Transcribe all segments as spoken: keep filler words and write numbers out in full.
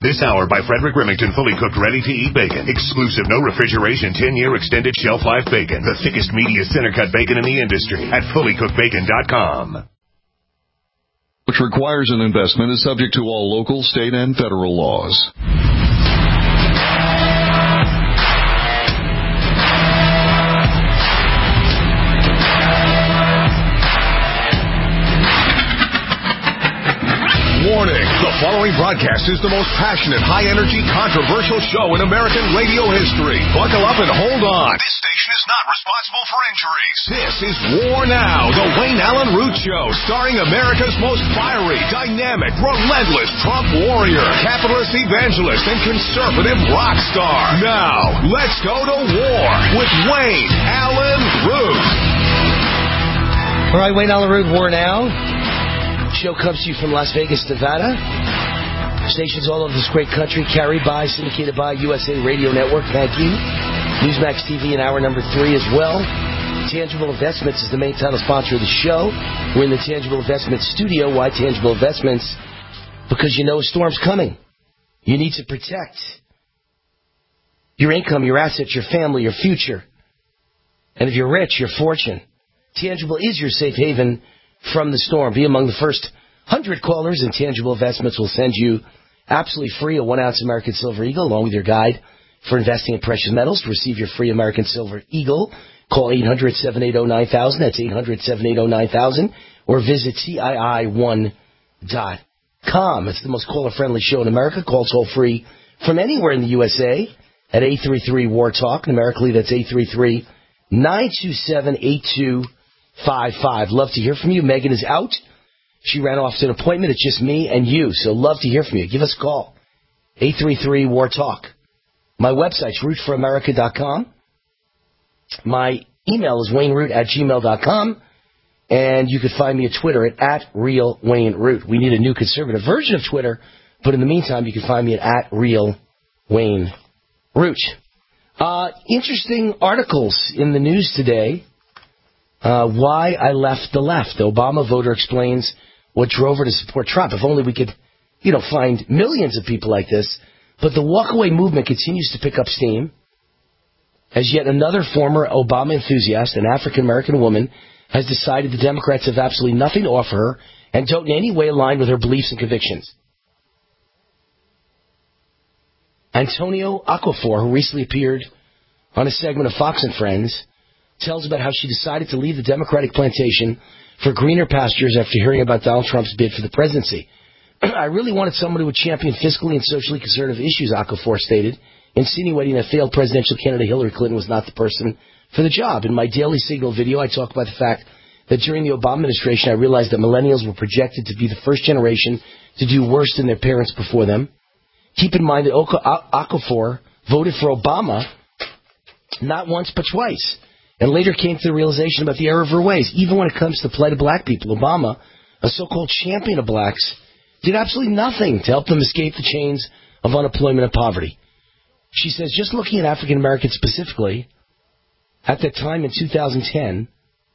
This hour by Frederick Remington, fully cooked, ready-to-eat bacon. Exclusive, no refrigeration, ten-year extended shelf life bacon. The thickest, meatiest, center-cut bacon in the industry at fully cooked bacon dot com. Which requires an investment is subject to all local, state, and federal laws. Warning, the following broadcast is the most passionate, high-energy, controversial show in American radio history. Buckle up and hold on. This station is not responsible for injuries. This is War Now, the Wayne Allen Root Show, starring America's most fiery, dynamic, relentless Trump warrior, capitalist evangelist, and conservative rock star. Now, let's go to war with Wayne Allen Root. All right, Wayne Allen Root, War Now. Show comes to you from Las Vegas, Nevada. Stations all over this great country, carried by, syndicated by U S A Radio Network. Thank you. Newsmax T V in hour number three as well. Tangible Investments is the main title sponsor of the show. We're in the Tangible Investments studio. Why Tangible Investments? Because you know a storm's coming. You need to protect your income, your assets, your family, your future. And if you're rich, your fortune. Tangible is your safe haven from the storm. Be among the first one hundred callers, and Tangible Investments will send you absolutely free a one-ounce American Silver Eagle along with your guide for investing in precious metals. To receive your free American Silver Eagle, call eight hundred, seven eight zero, nine thousand. That's eight hundred, seven eight zero, nine thousand. Or visit T I I one dot com. It's the most caller-friendly show in America. Call toll-free from anywhere in the U S A at eight three three, war talk. Numerically, that's eight three three, nine two seven, eight two five five. Love to hear from you. Megan is out. She ran off to an appointment. It's just me and you, so love to hear from you. Give us a call. eight three three, war talk. My website's root for america dot com. My email is wayneroot at gmail dot com. And you can find me at Twitter at, at RealWayneRoot. We need a new conservative version of Twitter, but in the meantime, you can find me at, at RealWayneRoot. Uh, interesting articles in the news today. Uh, why I left the left. The Obama voter explains what drove her to support Trump. If only we could, you know, find millions of people like this. But the walkaway movement continues to pick up steam as yet another former Obama enthusiast, an African-American woman, has decided the Democrats have absolutely nothing to offer her and don't in any way align with her beliefs and convictions. Antonio Okafor, who recently appeared on a segment of Fox and Friends, tells about how she decided to leave the Democratic plantation for greener pastures after hearing about Donald Trump's bid for the presidency. I really wanted someone who would champion fiscally and socially conservative issues, Okafor stated, insinuating that failed presidential candidate Hillary Clinton was not the person for the job. In my Daily Signal video, I talk about the fact that during the Obama administration, I realized that millennials were projected to be the first generation to do worse than their parents before them. Keep in mind that Okafor voted for Obama not once but twice, and later came to the realization about the error of her ways. Even when it comes to the plight of black people, Obama, a so-called champion of blacks, did absolutely nothing to help them escape the chains of unemployment and poverty. She says, just looking at African Americans specifically, at that time in two thousand ten,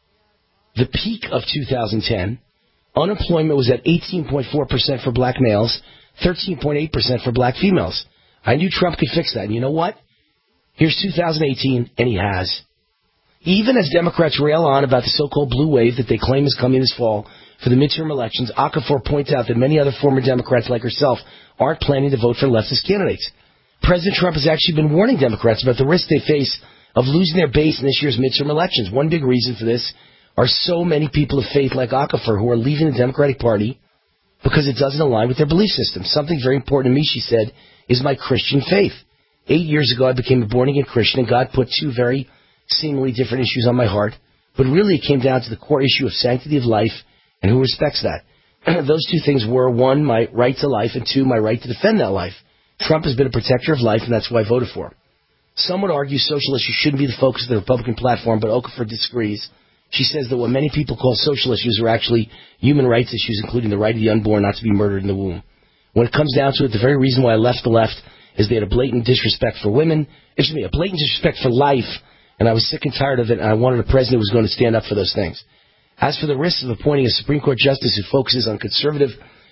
the peak of two thousand ten, unemployment was at eighteen point four percent for black males, thirteen point eight percent for black females. I knew Trump could fix that. And you know what? Here's two thousand eighteen, and he has. Even as Democrats rail on about the so-called blue wave that they claim is coming this fall for the midterm elections, Okafor points out that many other former Democrats like herself aren't planning to vote for leftist candidates. President Trump has actually been warning Democrats about the risk they face of losing their base in this year's midterm elections. One big reason for this are so many people of faith like Okafor who are leaving the Democratic Party because it doesn't align with their belief system. Something very important to me, she said, is my Christian faith. Eight years ago, I became a born-again Christian, and God put two very seemingly different issues on my heart, but really it came down to the core issue of sanctity of life and who respects that. Those two things were, one, my right to life, and two, my right to defend that life. Trump has been a protector of life, and that's why I voted for him. Some would argue social issues shouldn't be the focus of the Republican platform, but Okafor disagrees. She says that what many people call social issues are actually human rights issues, including the right of the unborn not to be murdered in the womb. When it comes down to it, the very reason why I left the left is they had a blatant disrespect for women, excuse me, a blatant disrespect for life, and I was sick and tired of it, and I wanted a president who was going to stand up for those things. As for the risks of appointing a Supreme Court justice who focuses on conservative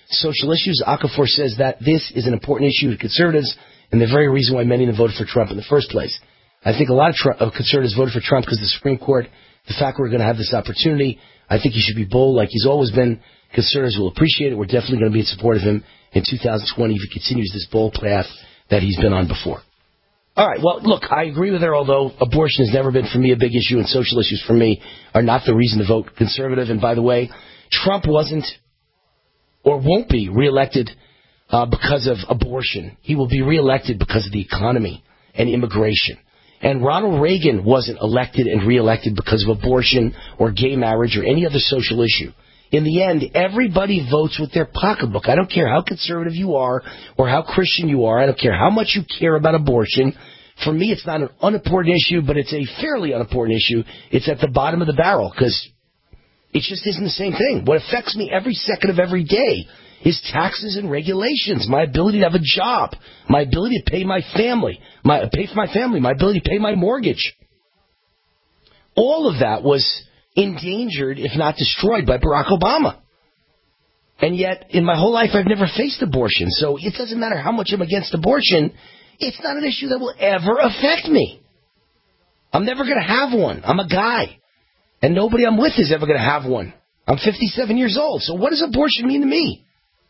social issues. Okafor says that this is an important issue to conservatives and the very reason why many of them voted for Trump in the first place. I think a lot of, Trump, of conservatives voted for Trump because of the Supreme Court, the fact we're going to have this opportunity. I think he should be bold like he's always been. Conservatives will appreciate it. We're definitely going to be in support of him in two thousand twenty if he continues this bold path that he's been on before. All right, well, look, I agree with her, although abortion has never been for me a big issue and social issues for me are not the reason to vote conservative. And by the way, Trump wasn't or won't be reelected uh, because of abortion. He will be reelected because of the economy and immigration. And Ronald Reagan wasn't elected and reelected because of abortion or gay marriage or any other social issue. In the end, everybody votes with their pocketbook. I don't care how conservative you are or how Christian you are. I don't care how much you care about abortion. For me, it's not an unimportant issue, but it's a fairly unimportant issue. It's at the bottom of the barrel because it just isn't the same thing. What affects me every second of every day is taxes and regulations, my ability to have a job, my ability to pay my family, my pay for my family, my ability to pay my mortgage. All of that was endangered, if not destroyed, by Barack Obama. And yet, in my whole life, I've never faced abortion. So it doesn't matter how much I'm against abortion. It's not an issue that will ever affect me. I'm never going to have one. I'm a guy. And nobody I'm with is ever going to have one. I'm fifty-seven years old. So what does abortion mean to me?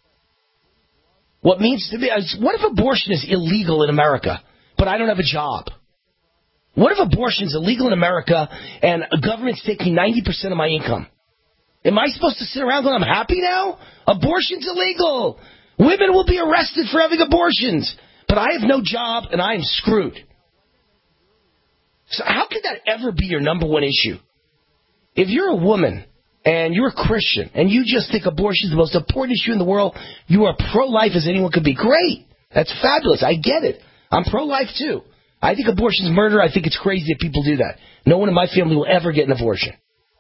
What means to me is, what if abortion is illegal in America, but I don't have a job? What if abortion is illegal in America and a government's taking ninety percent of my income? Am I supposed to sit around going, I'm happy now? Abortion's illegal. Women will be arrested for having abortions. But I have no job and I am screwed. So how could that ever be your number one issue? If you're a woman and you're a Christian and you just think abortion is the most important issue in the world, you are pro-life as anyone could be. Great. That's fabulous. I get it. I'm pro-life too. I think abortion is murder. I think it's crazy that people do that. No one in my family will ever get an abortion.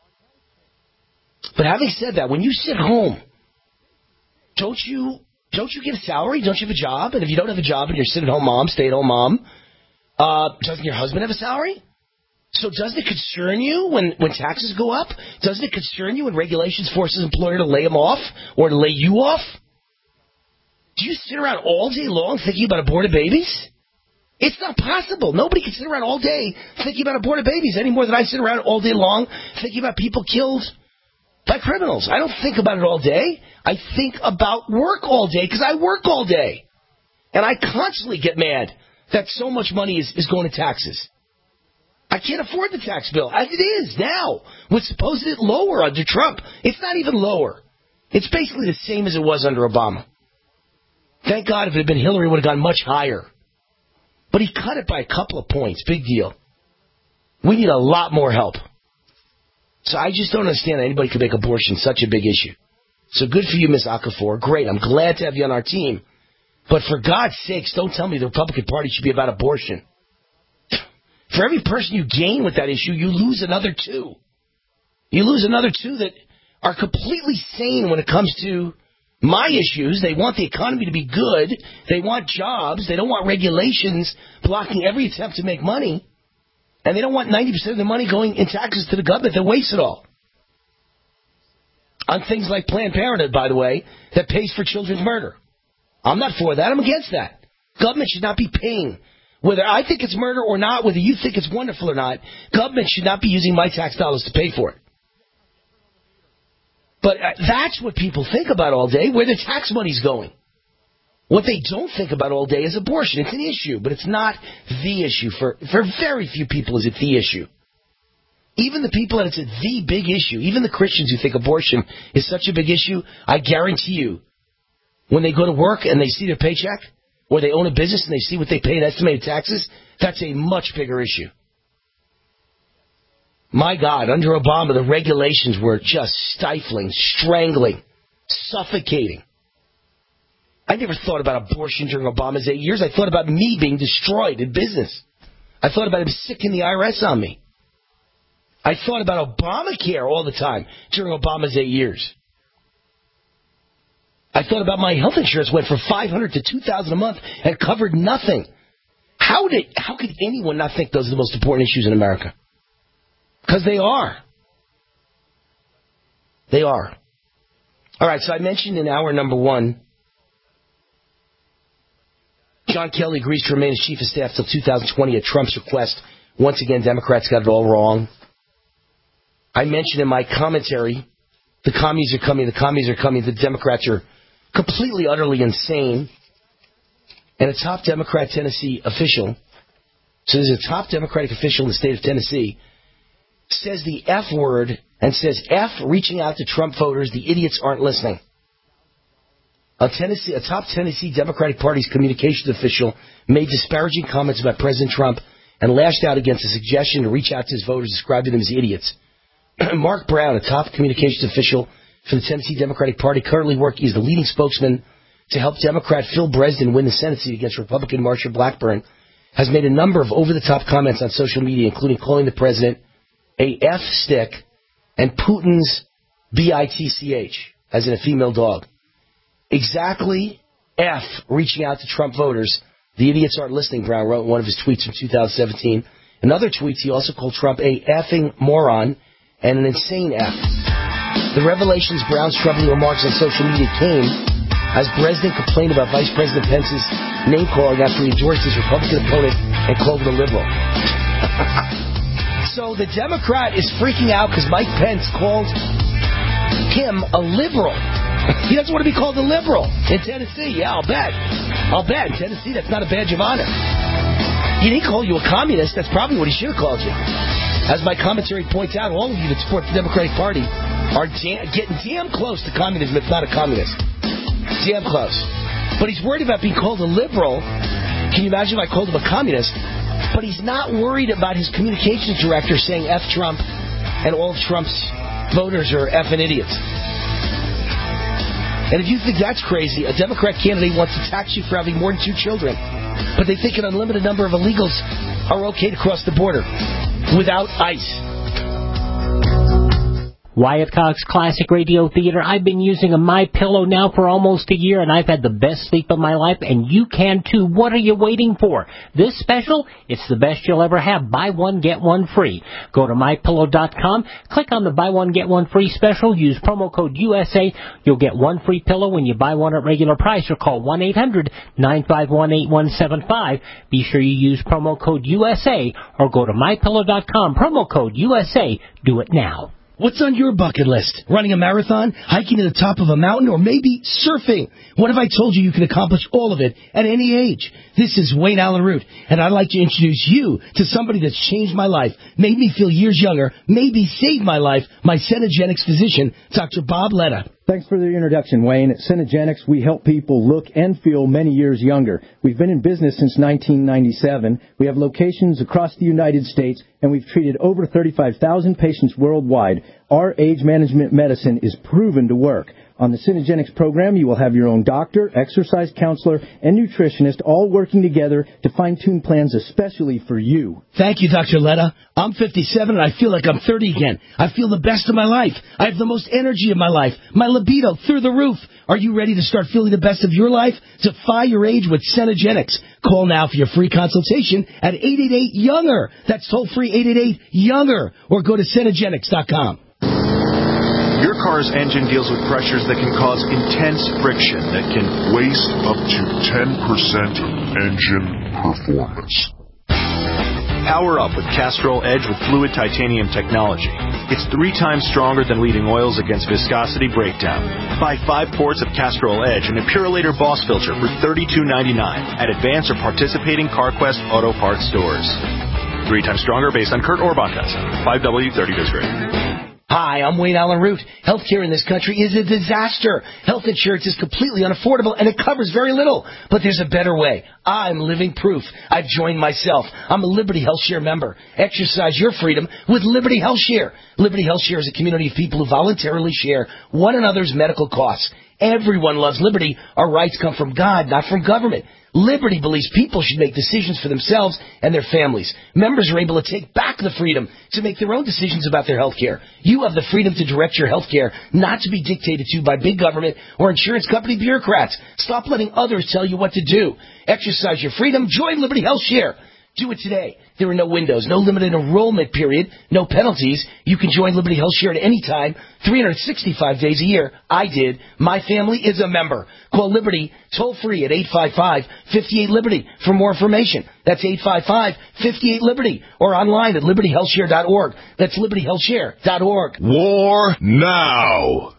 But having said that, when you sit home, don't you don't you get a salary? Don't you have a job? And if you don't have a job and you're a sit-at-home mom, stay-at-home mom, uh, doesn't your husband have a salary? So doesn't it concern you when, when taxes go up? Doesn't it concern you when regulations force an employer to lay him off or to lay you off? Do you sit around all day long thinking about aborted babies? It's not possible. Nobody can sit around all day thinking about aborted babies any more than I sit around all day long thinking about people killed by criminals. I don't think about it all day. I think about work all day because I work all day. And I constantly get mad that so much money is, is going to taxes. I can't afford the tax bill. As it is now. With supposed it lower under Trump. It's not even lower. It's basically the same as it was under Obama. Thank God if it had been Hillary, it would have gone much higher. But he cut it by a couple of points. Big deal. We need a lot more help. So I just don't understand that anybody could make abortion such a big issue. So good for you, Miss Okafor. Great. I'm glad to have you on our team. But for God's sakes, don't tell me the Republican Party should be about abortion. For every person you gain with that issue, you lose another two. You lose another two that are completely sane when it comes to my issues. They want the economy to be good. They want jobs. They don't want regulations blocking every attempt to make money. And they don't want ninety percent of the money going in taxes to the government that wastes it all. On things like Planned Parenthood, by the way, that pays for children's murder. I'm not for that. I'm against that. Government should not be paying. Whether I think it's murder or not, whether you think it's wonderful or not, government should not be using my tax dollars to pay for it. But that's what people think about all day, where the tax money's going. What they don't think about all day is abortion. It's an issue, but it's not the issue. For, for very few people is it the issue. Even the people that it's a the big issue, even the Christians who think abortion is such a big issue, I guarantee you, when they go to work and they see their paycheck, or they own a business and they see what they pay in estimated taxes, that's a much bigger issue. My God, under Obama, the regulations were just stifling, strangling, suffocating. I never thought about abortion during Obama's eight years. I thought about me being destroyed in business. I thought about him sicking the I R S on me. I thought about Obamacare all the time during Obama's eight years. I thought about my health insurance went from five hundred dollars to two thousand dollars a month and covered nothing. How did how could anyone not think those are the most important issues in America? Because they are. They are. All right, so I mentioned in hour number one, John Kelly agrees to remain as chief of staff till two thousand twenty at Trump's request. Once again, Democrats got it all wrong. I mentioned in my commentary, the commies are coming, the commies are coming, the Democrats are completely, utterly insane. And a top Democrat Tennessee official, so there's a top Democratic official in the state of Tennessee, says the F word and says, F reaching out to Trump voters, the idiots aren't listening. A Tennessee, a top Tennessee Democratic Party's communications official made disparaging comments about President Trump and lashed out against a suggestion to reach out to his voters, describing them as idiots. Mark Brown, a top communications official for the Tennessee Democratic Party, currently working as the leading spokesman to help Democrat Phil Bresden win the Senate seat against Republican Marsha Blackburn, has made a number of over-the-top comments on social media, including calling the president a F-stick and Putin's B I T C H, as in a female dog. Exactly F reaching out to Trump voters. The idiots aren't listening, Brown wrote in one of his tweets from two thousand seventeen. In other tweets, he also called Trump a effing moron and an insane F. The revelations Brown's troubling remarks on social media came as Bresden complained about Vice President Pence's name-calling after he endorsed his Republican opponent and called him a liberal. So the Democrat is freaking out because Mike Pence called him a liberal. He doesn't want to be called a liberal in Tennessee. Yeah, I'll bet. I'll bet. In Tennessee, that's not a badge of honor. He didn't call you a communist. That's probably what he should have called you. As my commentary points out, all of you that support the Democratic Party are da- getting damn close to communism, if not a communist. Damn close. But he's worried about being called a liberal. Can you imagine if I called him a communist? But he's not worried about his communications director saying F Trump and all of Trump's voters are effing idiots. And if you think that's crazy, a Democrat candidate wants to tax you for having more than two children. But they think an unlimited number of illegals are okay to cross the border without ICE. Wyatt Cox Classic Radio Theater. I've been using a MyPillow now for almost a year, and I've had the best sleep of my life, and you can too. What are you waiting for? This special, it's the best you'll ever have. Buy one, get one free. Go to my pillow dot com, click on the buy one, get one free special, use promo code U S A. You'll get one free pillow when you buy one at regular price, or call one eight hundred nine five one eight one seven five. Be sure you use promo code U S A, or go to my pillow dot com, promo code U S A. Do it now. What's on your bucket list? Running a marathon, hiking to the top of a mountain, or maybe surfing? What if I told you you can accomplish all of it at any age? This is Wayne Allen Root, and I'd like to introduce you to somebody that's changed my life, made me feel years younger, maybe saved my life, my Cenegenics physician, Doctor Bob Letta. Thanks for the introduction, Wayne. At Cenegenics, we help people look and feel many years younger. We've been in business since nineteen ninety-seven. We have locations across the United States, and we've treated over thirty-five thousand patients worldwide. Our age management medicine is proven to work. On the Cenegenics program, you will have your own doctor, exercise counselor, and nutritionist all working together to fine-tune plans especially for you. Thank you, Doctor Letta. I'm fifty-seven and I feel like I'm thirty again. I feel the best of my life. I have the most energy of my life. My libido through the roof. Are you ready to start feeling the best of your life? Defy your age with Cenegenics. Call now for your free consultation at eight eight eight, younger. That's toll-free eight eight eight, younger. Or go to Cenegenics dot com. Your car's engine deals with pressures that can cause intense friction that can waste up to ten percent engine performance. Power up with Castrol Edge with fluid titanium technology. It's three times stronger than leading oils against viscosity breakdown. Buy five quarts of Castrol Edge and a Purolator Boss filter for thirty-two ninety-nine at advanced or participating CarQuest Auto Parts stores. Three times stronger based on Kurt Orbach's five W thirty District. Hi, I'm Wayne Allen Root. Healthcare in this country is a disaster. Health insurance is completely unaffordable, and it covers very little. But there's a better way. I'm living proof. I've joined myself. I'm a Liberty Health Share member. Exercise your freedom with Liberty Health Share. Liberty Health Share is a community of people who voluntarily share one another's medical costs. Everyone loves liberty. Our rights come from God, not from government. Liberty believes people should make decisions for themselves and their families. Members are able to take back the freedom to make their own decisions about their health care. You have the freedom to direct your health care, not to be dictated to by big government or insurance company bureaucrats. Stop letting others tell you what to do. Exercise your freedom. Join Liberty Health Share. Do it today. There are no windows, no limited enrollment period, no penalties. You can join Liberty Health Share at any time, three hundred sixty-five days a year. I did. My family is a member. Call Liberty toll free at eight five five, five eight, Liberty for more information. That's eight five five, five eight, Liberty or online at liberty health share dot org. That's liberty health share dot org. War now.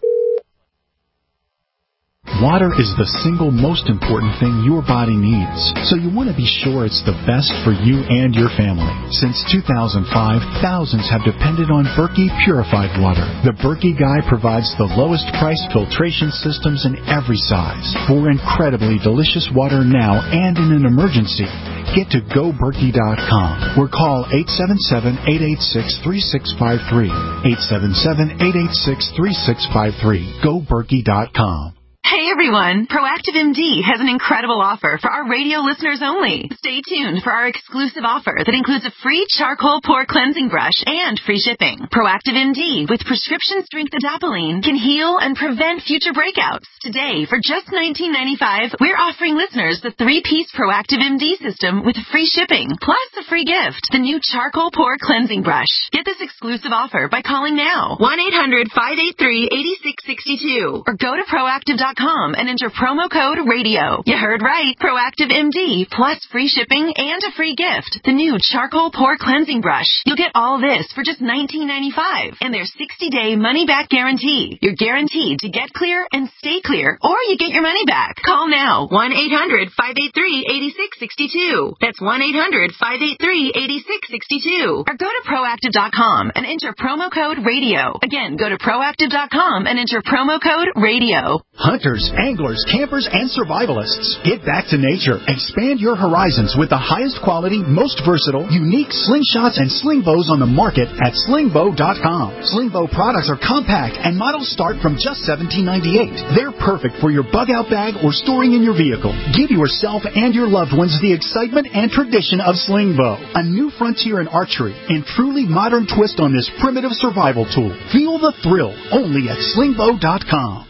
Water is the single most important thing your body needs, so you want to be sure it's the best for you and your family. Since two thousand five, thousands have depended on Berkey purified water. The Berkey Guy provides the lowest price filtration systems in every size for incredibly delicious water now and in an emergency. Get to go berkey dot com or call eight seven seven, eight eight six, three six five three. eight seven seven, eight eight six, three six five three. go berkey dot com. Hey everyone, Proactive M D has an incredible offer for our radio listeners only. Stay tuned for our exclusive offer that includes a free charcoal pore cleansing brush and free shipping. Proactive M D with prescription strength adapalene can heal and prevent future breakouts. Today, for just nineteen ninety-five dollars, we're offering listeners the three-piece Proactive M D system with free shipping, plus a free gift, the new charcoal pore cleansing brush. Get this exclusive offer by calling now, one eight hundred, five eight three, eight six six two, or go to proactive dot com and enter promo code radio. You heard right. Proactive M D plus free shipping and a free gift. The new charcoal pore cleansing brush. You'll get all this for just nineteen ninety-five dollars and their sixty-day money-back guarantee. You're guaranteed to get clear and stay clear, or you get your money back. Call now. one eight hundred, five eight three, eight six six two. That's one eight hundred, five eight three, eight six six two. Or go to proactive dot com and enter promo code radio. Again, go to proactive dot com and enter promo code radio. Hunters, anglers, campers, and survivalists. Get back to nature. Expand your horizons with the highest quality, most versatile, unique slingshots and sling bows on the market at sling bow dot com. Sling bow products are compact and models start from just seventeen ninety-eight. They're perfect for your bug-out bag or storing in your vehicle. Give yourself and your loved ones the excitement and tradition of sling bow, a new frontier in archery and truly modern twist on this primitive survival tool. Feel the thrill only at sling bow dot com.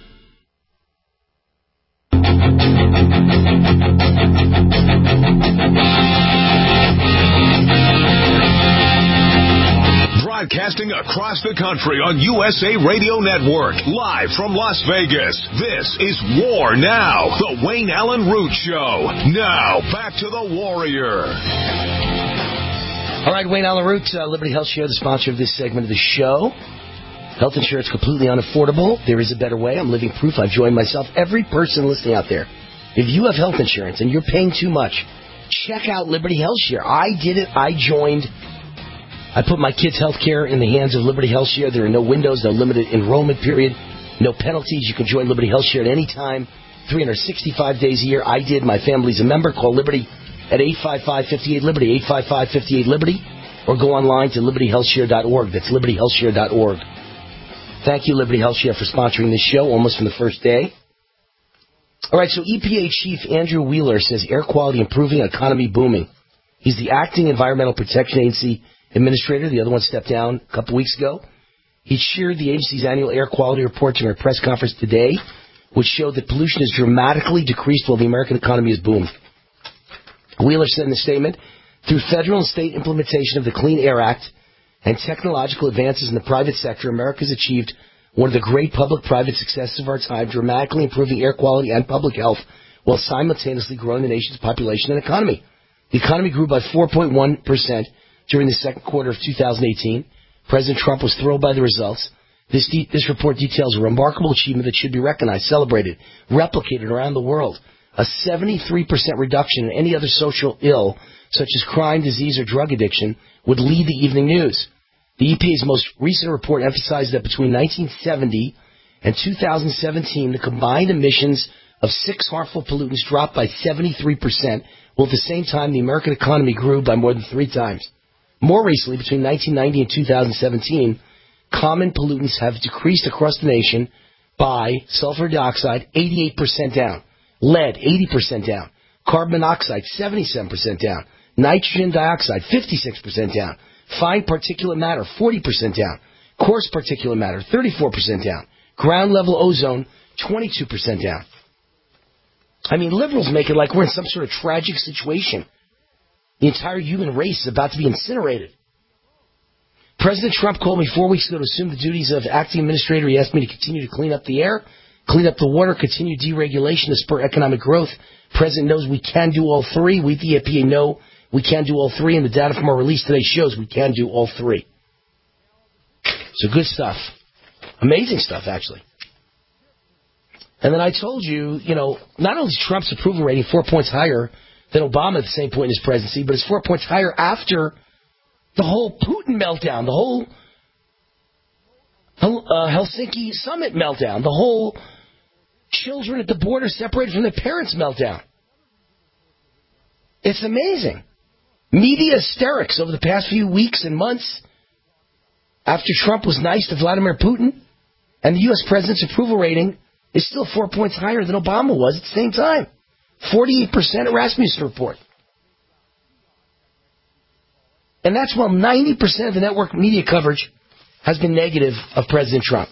Broadcasting across the country on U S A Radio Network, live from Las Vegas. This is War Now, the Wayne Allen Root Show. Now, back to the Warrior. All right, Wayne Allen Root, uh, Liberty Health Share, the sponsor of this segment of the show. Health insurance completely unaffordable. There is a better way. I'm living proof. I've joined myself. Every person listening out there, if you have health insurance and you're paying too much, check out Liberty Health Share. I did it. I joined. I put my kids' health care in the hands of Liberty Health Share. There are no windows, no limited enrollment period, no penalties. You can join Liberty Health Share at any time, three hundred sixty-five days a year. I did. My family's a member. Call Liberty at eight five five, five eight, Liberty, eight five five, five eight, Liberty, or go online to liberty health share dot org. That's liberty health share dot org. Thank you, Liberty Health Share, for sponsoring this show almost from the first day. All right, so E P A Chief Andrew Wheeler says air quality improving, economy booming. He's the acting Environmental Protection Agency administrator. The other one stepped down a couple weeks ago. He shared the agency's annual air quality report during a press conference today, which showed that pollution has dramatically decreased while the American economy has boomed. Wheeler said in the statement, through federal and state implementation of the Clean Air Act and technological advances in the private sector, America has achieved one of the great public-private successes of our time, dramatically improving air quality and public health while simultaneously growing the nation's population and economy. The economy grew by four point one percent during the second quarter of two thousand eighteen. President Trump was thrilled by the results. This, de- this report details a remarkable achievement that should be recognized, celebrated, replicated around the world. A seventy-three percent reduction in any other social ill, such as crime, disease, or drug addiction, would lead the evening news. The E P A's most recent report emphasized that between nineteen seventy and two thousand seventeen, the combined emissions of six harmful pollutants dropped by seventy-three percent, while at the same time the American economy grew by more than three times. More recently, between nineteen ninety and two thousand seventeen, common pollutants have decreased across the nation by sulfur dioxide, eighty-eight percent down, lead, eighty percent down, carbon monoxide, seventy-seven percent down, nitrogen dioxide, fifty-six percent down, fine particulate matter, forty percent down, coarse particulate matter, thirty-four percent down, ground level ozone, twenty-two percent down. I mean, liberals make it like we're in some sort of tragic situation. The entire human race is about to be incinerated. President Trump called me four weeks ago to assume the duties of acting administrator. He asked me to continue to clean up the air, clean up the water, continue deregulation to spur economic growth. President knows we can do all three. We, the E P A, know we can do all three, and the data from our release today shows we can do all three. So good stuff. Amazing stuff, actually. And then I told you, you know, not only is Trump's approval rating four points higher than Obama at the same point in his presidency, but it's four points higher after the whole Putin meltdown, the whole uh, Helsinki summit meltdown, the whole children at the border separated from their parents meltdown. It's amazing. Media hysterics over the past few weeks and months after Trump was nice to Vladimir Putin, and the U S president's approval rating is still four points higher than Obama was at the same time. forty-eight percent at Rasmussen report. And that's while ninety percent of the network media coverage has been negative of President Trump.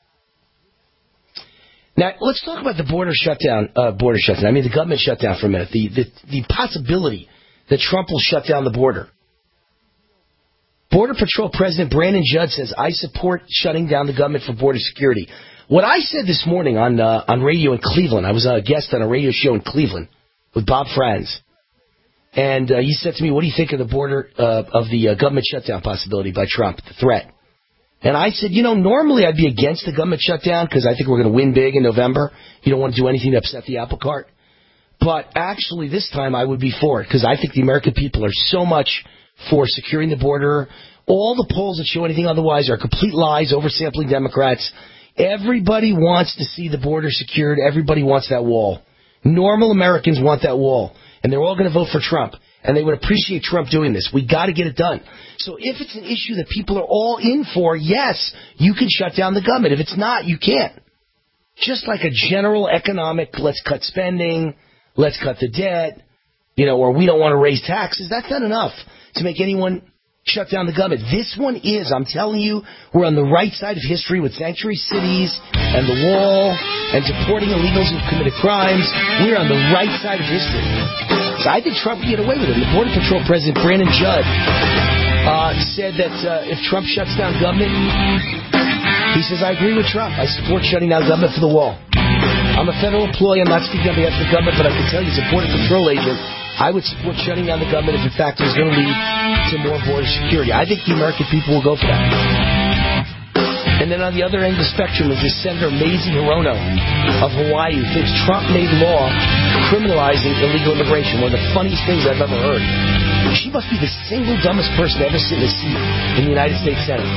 Now, let's talk about the border shutdown, uh, border shutdown. I mean, the government shutdown for a minute. The, the, the possibility that Trump will shut down the border. Border Patrol President Brandon Judd says, I support shutting down the government for border security. What I said this morning on uh, on radio in Cleveland, I was a guest on a radio show in Cleveland with Bob Franz. And uh, he said to me, what do you think of the border, uh, of the uh, government shutdown possibility by Trump, the threat? And I said, you know, normally I'd be against the government shutdown because I think we're going to win big in November. You don't want to do anything to upset the apple cart. But actually this time I would be for it because I think the American people are so much for securing the border. All the polls that show anything otherwise are complete lies, oversampling Democrats. Everybody wants to see the border secured. Everybody wants that wall. Normal Americans want that wall. And they're all going to vote for Trump. And they would appreciate Trump doing this. We got to get it done. So if it's an issue that people are all in for, yes, you can shut down the government. If it's not, you can't. Just like a general economic, let's cut spending, let's cut the debt, you know, or we don't want to raise taxes. That's not enough to make anyone shut down the government. This one is, I'm telling you, we're on the right side of history with sanctuary cities and the wall and deporting illegals who've committed crimes. We're on the right side of history. So I think Trump can get away with it. The Border Patrol President Brandon Judd uh, said that uh, if Trump shuts down government, he says, I agree with Trump. I support shutting down government for the wall. I'm a federal employee. I'm not speaking on behalf of the government, but I can tell you as a Border Patrol agent, I would support shutting down the government if, in fact, it was going to lead to more border security. I think the American people will go for that. And then on the other end of the spectrum is this Senator Mazie Hirono of Hawaii who thinks Trump made law criminalizing illegal immigration, one of the funniest things I've ever heard. She must be the single dumbest person to ever sit in a seat in the United States Senate.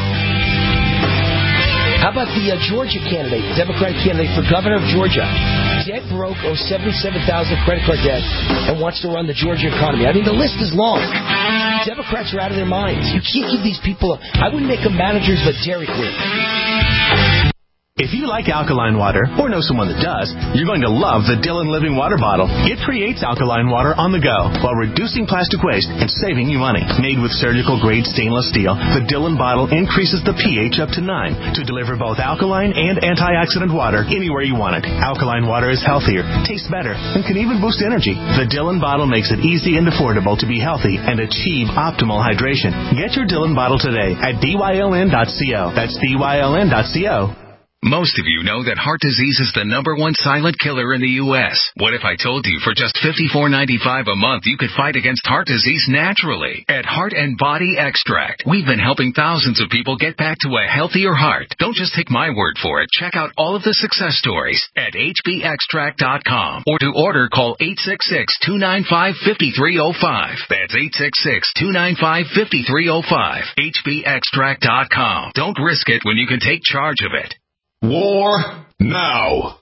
How about the uh, Georgia candidate, Democratic candidate for governor of Georgia? Dead broke, owes seventy-seven thousand dollars credit card debt, and wants to run the Georgia economy. I mean, the list is long. Democrats are out of their minds. You can't give these people... A, I wouldn't make them managers, but Dairy Queen. If you like alkaline water, or know someone that does, you're going to love the Dillon Living Water Bottle. It creates alkaline water on the go while reducing plastic waste and saving you money. Made with surgical-grade stainless steel, the Dillon bottle increases the pH up to nine to deliver both alkaline and antioxidant water anywhere you want it. Alkaline water is healthier, tastes better, and can even boost energy. The Dillon bottle makes it easy and affordable to be healthy and achieve optimal hydration. Get your Dillon bottle today at D Y L N dot co. That's D Y L N dot co. Most of you know that heart disease is the number one silent killer in the U S What if I told you for just fifty-four ninety-five a month you could fight against heart disease naturally? At Heart and Body Extract, we've been helping thousands of people get back to a healthier heart. Don't just take my word for it. Check out all of the success stories at H B extract dot com. Or to order, call eight six six, two nine five, five three zero five. That's eight six six, two nine five, five three zero five. H B extract dot com. Don't risk it when you can take charge of it. War now.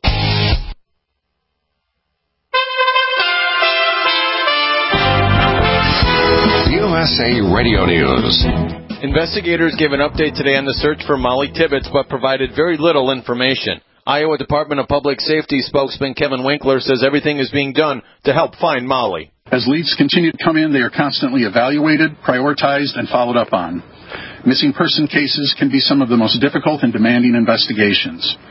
U S A Radio News. Investigators gave an update today on the search for Molly Tibbetts, but provided very little information. Iowa Department of Public Safety spokesman Kevin Winkler says everything is being done to help find Molly. As leads continue to come in, they are constantly evaluated, prioritized, and followed up on. Missing person cases can be some of the most difficult and demanding investigations.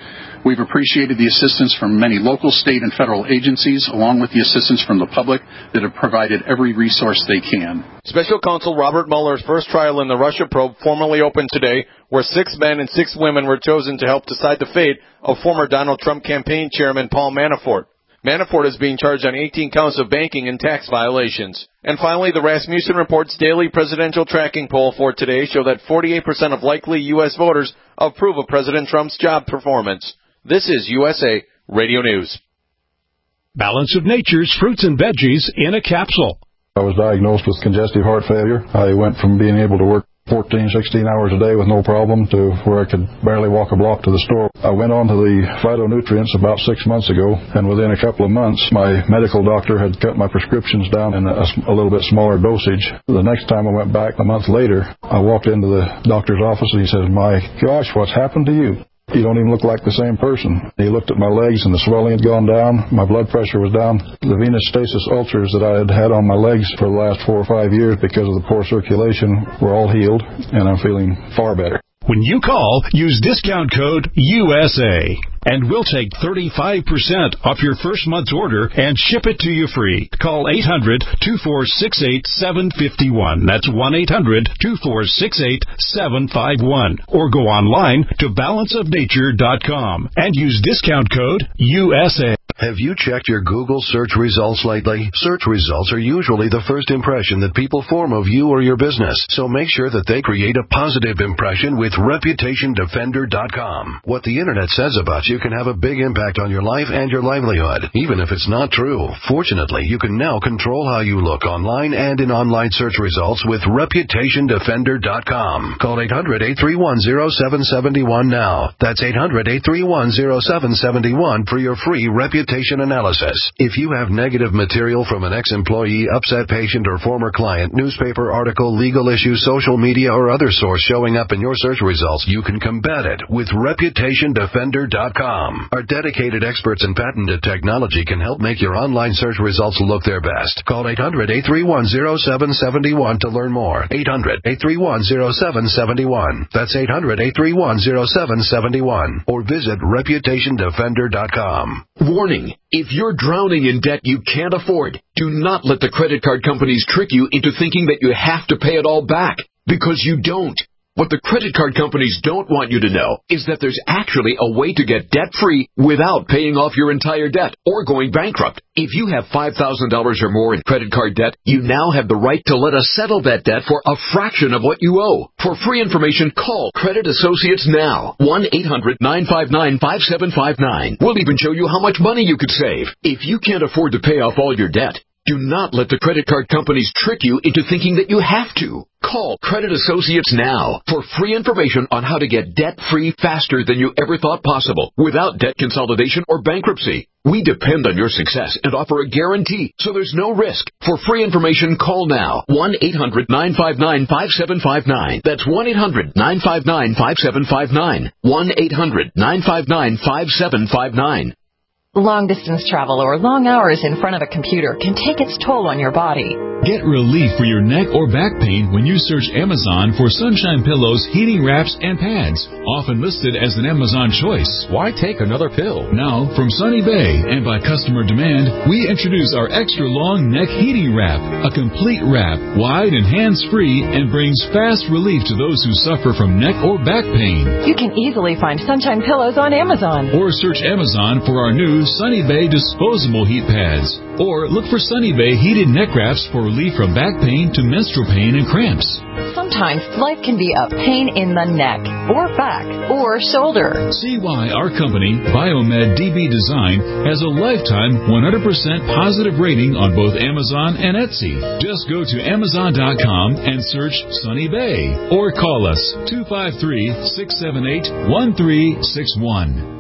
We've appreciated the assistance from many local, state, and federal agencies, along with the assistance from the public that have provided every resource they can. Special Counsel Robert Mueller's first trial in the Russia probe formally opened today, where six men and six women were chosen to help decide the fate of former Donald Trump campaign chairman Paul Manafort. Manafort is being charged on eighteen counts of banking and tax violations. And finally, the Rasmussen Report's daily presidential tracking poll for today show that forty-eight percent of likely U S voters approve of President Trump's job performance. This is U S A Radio News. Balance of Nature's fruits and veggies in a capsule. I was diagnosed with congestive heart failure. I went from being able to work fourteen, sixteen hours a day with no problem to where I could barely walk a block to the store. I went on to the phytonutrients about six months ago, and within a couple of months, my medical doctor had cut my prescriptions down in a, a little bit smaller dosage. The next time I went back, a month later, I walked into the doctor's office, and he says, "My gosh, what's happened to you? You don't even look like the same person." He looked at my legs, and the swelling had gone down. My blood pressure was down. The venous stasis ulcers that I had had on my legs for the last four or five years because of the poor circulation were all healed, and I'm feeling far better. When you call, use discount code U S A, and we'll take thirty-five percent off your first month's order and ship it to you free. Call eight hundred, two four six eight, seven five one. That's one eight hundred, two four six eight, seven five one. Or go online to balance of nature dot com and use discount code U S A. Have you checked your Google search results lately? Search results are usually the first impression that people form of you or your business, so make sure that they create a positive impression with reputation defender dot com. What the internet says about you can have a big impact on your life and your livelihood, even if it's not true. Fortunately, you can now control how you look online and in online search results with reputation defender dot com. Call eight hundred, eight three one, zero seven seven one now. That's eight hundred, eight three one, zero seven seven one for your free reputation analysis. If you have negative material from an ex-employee, upset patient, or former client, newspaper article, legal issue, social media, or other source showing up in your search results, you can combat it with reputation defender dot com. Our dedicated experts in patented technology can help make your online search results look their best. Call eight hundred, eight three one, zero seven seven one to learn more. eight hundred, eight three one, zero seven seven one. That's eight hundred, eight three one, zero seven seven one. Or visit reputation defender dot com. Warning. If you're drowning in debt you can't afford, do not let the credit card companies trick you into thinking that you have to pay it all back, because you don't. What the credit card companies don't want you to know is that there's actually a way to get debt-free without paying off your entire debt or going bankrupt. If you have five thousand dollars or more in credit card debt, you now have the right to let us settle that debt for a fraction of what you owe. For free information, call Credit Associates now. one eight hundred, nine five nine, five seven five nine. We'll even show you how much money you could save. If you can't afford to pay off all your debt, do not let the credit card companies trick you into thinking that you have to. Call Credit Associates now for free information on how to get debt-free faster than you ever thought possible without debt consolidation or bankruptcy. We depend on your success and offer a guarantee, so there's no risk. For free information, call now. one eight hundred, nine five nine, five seven five nine. That's one eight hundred, nine five nine, five seven five nine. one eight hundred, nine five nine, five seven five nine. Long-distance travel or long hours in front of a computer can take its toll on your body. Get relief for your neck or back pain when you search Amazon for Sunshine Pillows, heating wraps, and pads. Often listed as an Amazon choice. Why take another pill? Now, from Sunny Bay and by customer demand, we introduce our extra long neck heating wrap. A complete wrap, wide and hands-free, and brings fast relief to those who suffer from neck or back pain. You can easily find Sunshine Pillows on Amazon. Or search Amazon for our new Sunny Bay disposable heat pads. Or look for Sunny Bay heated neck wraps for relief from back pain to menstrual pain and cramps. Sometimes life can be a pain in the neck, or back, or shoulder. See why our company, Biomed D B Design, has a lifetime one hundred percent positive rating on both Amazon and Etsy. Just go to amazon dot com and search Sunny Bay. Or call us two five three, six seven eight, one three six one.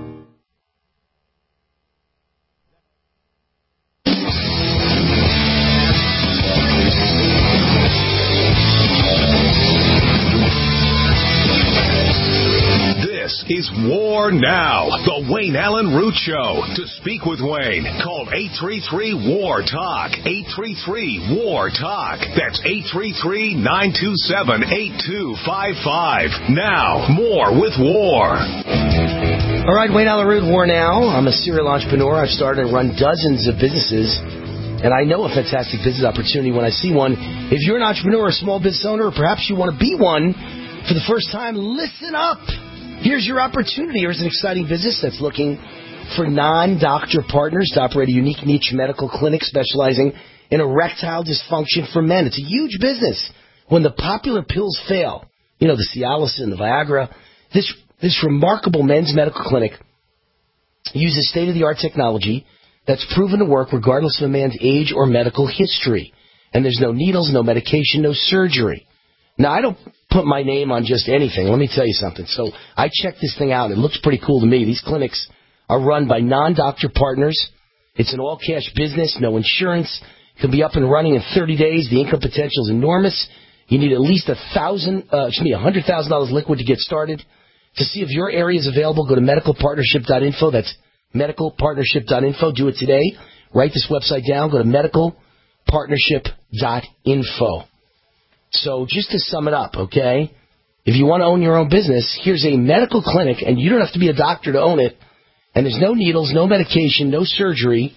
Is War Now, the Wayne Allen Root Show. To speak with Wayne, call eight three three, W A R, TALK, eight three three, W A R, TALK. That's eight three three, nine two seven, eight two five five. Now, more with War. All right, Wayne Allyn War now. I'm a serial entrepreneur. I've started and run dozens of businesses, and I know a fantastic business opportunity when I see one. If you're an entrepreneur or a small business owner, or perhaps you want to be one for the first time, listen up. Here's your opportunity. Here's an exciting business that's looking for non-doctor partners to operate a unique niche medical clinic specializing in erectile dysfunction for men. It's a huge business. When the popular pills fail, you know, the Cialis and the Viagra, this This remarkable men's medical clinic uses state-of-the-art technology that's proven to work regardless of a man's age or medical history. And there's no needles, no medication, no surgery. Now, I don't put my name on just anything. Let me tell you something. So I checked this thing out. It looks pretty cool to me. These clinics are run by non-doctor partners. It's an all-cash business, no insurance. It can be up and running in thirty days. The income potential is enormous. You need at least a thousand, uh, excuse me, one hundred thousand dollars liquid to get started. To see if your area is available, go to medical partnership dot info. That's medical partnership dot info. Do it today. Write this website down. Go to medical partnership dot info. So just to sum it up, okay, if you want to own your own business, here's a medical clinic, and you don't have to be a doctor to own it, and there's no needles, no medication, no surgery,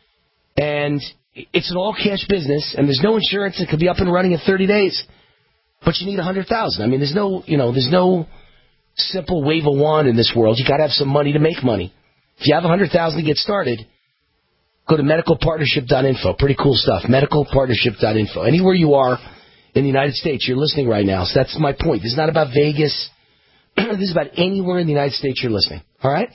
and it's an all-cash business, and there's no insurance. It could be up and running in thirty days, but you need one hundred thousand dollars. I mean, there's no, you know, there's no simple wave a wand in this world. You got to have some money to make money. If you have one hundred thousand dollars to get started, go to medical partnership dot info. Pretty cool stuff. medical partnership dot info. Anywhere you are in the United States, you're listening right now. So that's my point. This is not about Vegas. This is about anywhere in the United States you're listening. All right?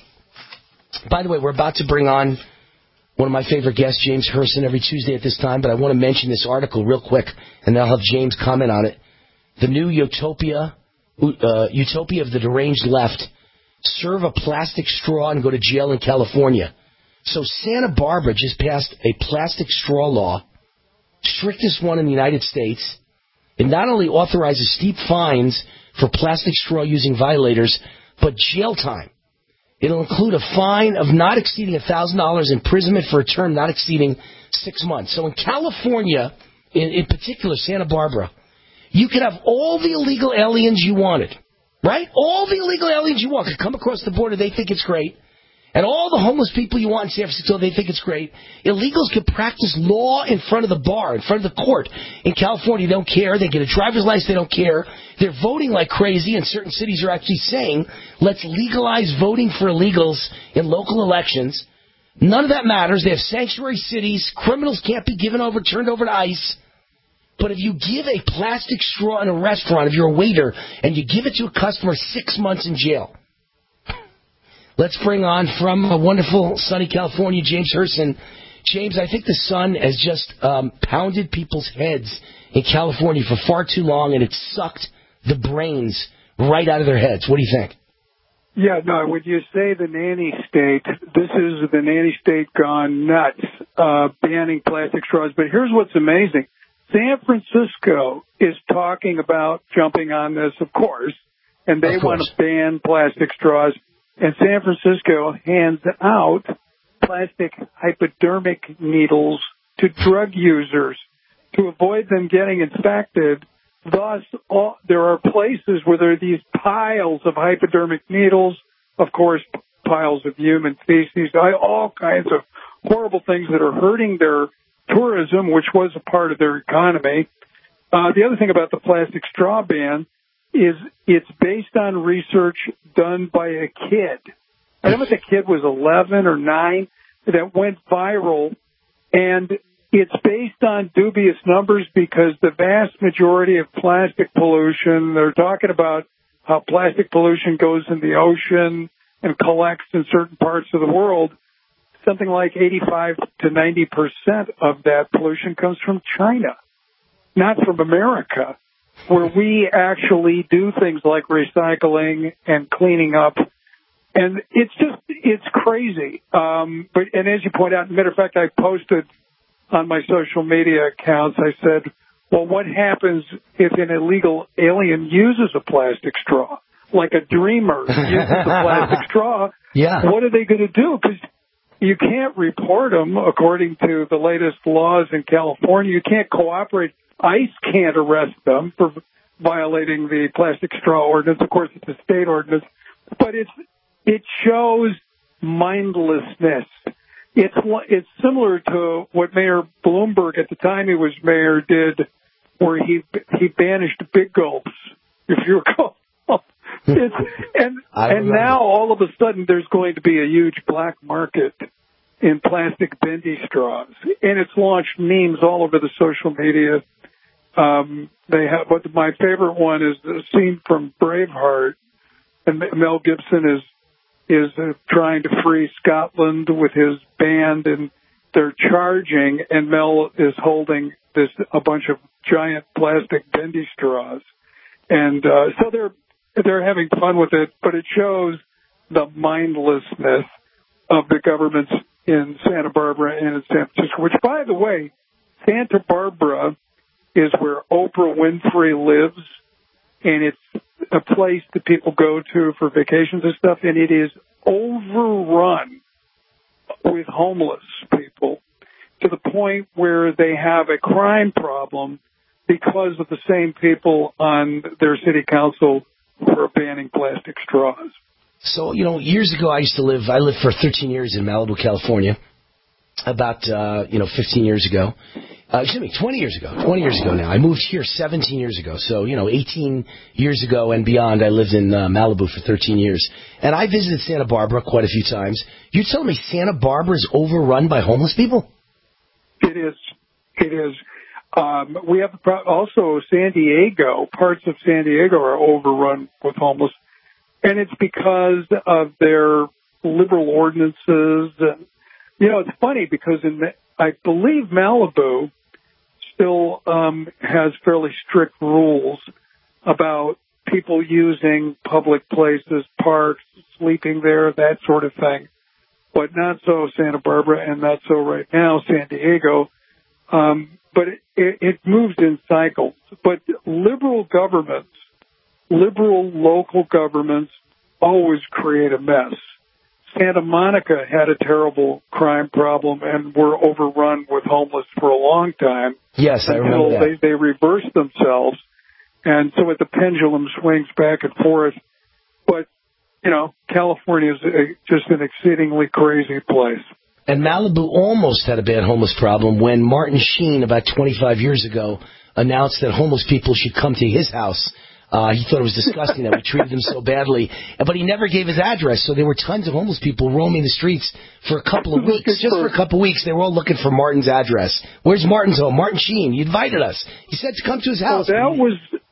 By the way, we're about to bring on one of my favorite guests, James Herson, every Tuesday at this time, but I want to mention this article real quick, and then I'll have James comment on it. The new Utopia Uh, Utopia of the Deranged Left, serve a plastic straw and go to jail in California. So Santa Barbara just passed a plastic straw law, strictest one in the United States. It not only authorizes steep fines for plastic straw using violators, but jail time. It'll include a fine of not exceeding one thousand dollars, imprisonment for a term not exceeding six months. So in California, in, in particular Santa Barbara, you could have all the illegal aliens you wanted, right? All the illegal aliens you want could come across the border. They think it's great. And all the homeless people you want in San Francisco, they think it's great. Illegals could practice law in front of the bar, in front of the court. In California, they don't care. They get a driver's license. They don't care. They're voting like crazy, and certain cities are actually saying, let's legalize voting for illegals in local elections. None of that matters. They have sanctuary cities. Criminals can't be given over, turned over to ICE. But if you give a plastic straw in a restaurant, if you're a waiter, and you give it to a customer, six months in jail. Let's bring on from a wonderful sunny California, James Herson. James, I think the sun has just um, pounded people's heads in California for far too long, and it sucked the brains right out of their heads. What do you think? Yeah, no, when you say the nanny state, this is the nanny state gone nuts, uh, banning plastic straws. But here's what's amazing. San Francisco is talking about jumping on this, of course, and they want to ban plastic straws. And San Francisco hands out plastic hypodermic needles to drug users to avoid them getting infected. Thus, all, there are places where there are these piles of hypodermic needles, of course, piles of human feces, all kinds of horrible things that are hurting their tourism, which was a part of their economy. Uh, the other thing about the plastic straw ban is it's based on research done by a kid. I don't know if the kid was eleven or nine that went viral, and it's based on dubious numbers because the vast majority of plastic pollution, they're talking about how plastic pollution goes in the ocean and collects in certain parts of the world. Something like eighty-five to ninety percent of that pollution comes from China, not from America, where we actually do things like recycling and cleaning up. And it's just, it's crazy. Um, but, and as you point out, as a matter of fact, I posted on my social media accounts, I said, well, what happens if an illegal alien uses a plastic straw? Like a dreamer uses a plastic straw. Yeah. What are they going to do? Because you can't report them according to the latest laws in California. You can't cooperate. ICE can't arrest them for violating the plastic straw ordinance. Of course, it's a state ordinance. But it's it shows mindlessness. It's it's similar to what Mayor Bloomberg at the time he was mayor did, where he he banished big gulps, if you recall. It's, and and now all of a sudden there's going to be a huge black market in plastic bendy straws, and it's launched memes all over the social media. Um, they have, but my favorite one is the scene from Braveheart, and Mel Gibson is is uh, trying to free Scotland with his band, and they're charging, and Mel is holding this a bunch of giant plastic bendy straws, and uh, so they're they're having fun with it, but it shows the mindlessness of the governments in Santa Barbara and in San Francisco, which, by the way, Santa Barbara is where Oprah Winfrey lives, and it's a place that people go to for vacations and stuff, and it is overrun with homeless people to the point where they have a crime problem because of the same people on their city council who are banning plastic straws. So, you know, years ago I used to live, I lived for thirteen years in Malibu, California, about, uh, you know, fifteen years ago. Uh, excuse me, twenty years ago, twenty years ago now. I moved here seventeen years ago. So, you know, eighteen years ago and beyond, I lived in uh, Malibu for thirteen years. And I visited Santa Barbara quite a few times. You're telling me Santa Barbara is overrun by homeless people? It is. It is. Um, we have also San Diego. Parts of San Diego are overrun with homeless. And it's because of their liberal ordinances. And, you know, it's funny because in, I believe Malibu still um, has fairly strict rules about people using public places, parks, sleeping there, that sort of thing. But not so Santa Barbara, and not so right now San Diego. Um, but it, it, it moves in cycles. But liberal governments, liberal local governments, always create a mess. Santa Monica had a terrible crime problem and were overrun with homeless for a long time. Yes, I remember that. They, they reversed themselves, and so the pendulum swings back and forth. But, you know, California is a, just an exceedingly crazy place. And Malibu almost had a bad homeless problem when Martin Sheen, about twenty-five years ago, announced that homeless people should come to his house. Uh, he thought it was disgusting that we treated him so badly. But he never gave his address, so there were tons of homeless people roaming the streets for a couple of weeks. Just for a couple of weeks, they were all looking for Martin's address. Where's Martin's home? Martin Sheen. He invited us. He said to come to his house. So that was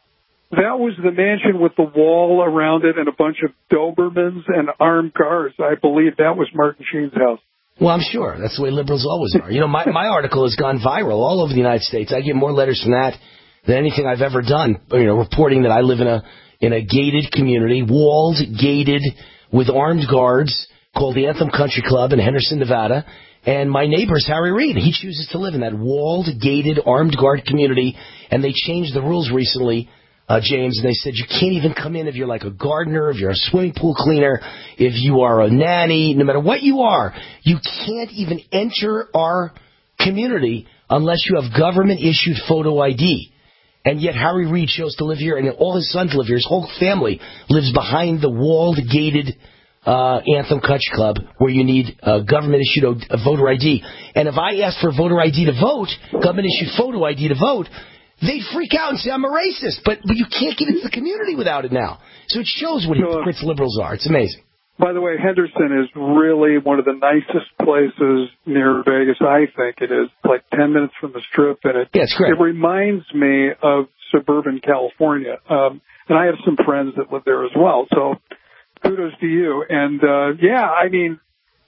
that was the mansion with the wall around it and a bunch of Dobermans and armed guards. I believe that was Martin Sheen's house. Well, I'm sure. That's the way liberals always are. You know, my, my article has gone viral all over the United States. I get more letters from that than anything I've ever done, you know, reporting that I live in a in a gated community, walled, gated, with armed guards, called the Anthem Country Club in Henderson, Nevada. And my neighbor's Harry Reid. He chooses to live in that walled, gated, armed guard community. And they changed the rules recently, uh, James, and they said you can't even come in if you're like a gardener, if you're a swimming pool cleaner, if you are a nanny, no matter what you are, you can't even enter our community unless you have government-issued photo I D. And yet Harry Reid chose to live here, and all his sons live here. His whole family lives behind the walled, gated uh, Anthem Country Club, where you need uh, government-issued a voter I D. And if I ask for voter I D to vote, government-issued photo I D to vote, they freak out and say I'm a racist. But but you can't get into the community without it now. So it shows what hypocrites liberals are. It's amazing. By the way, Henderson is really one of the nicest places near Vegas. I think it is like ten minutes from the Strip, and it yeah, it's great. It reminds me of suburban California. Um, and I have some friends that live there as well. So kudos to you. And uh, yeah, I mean,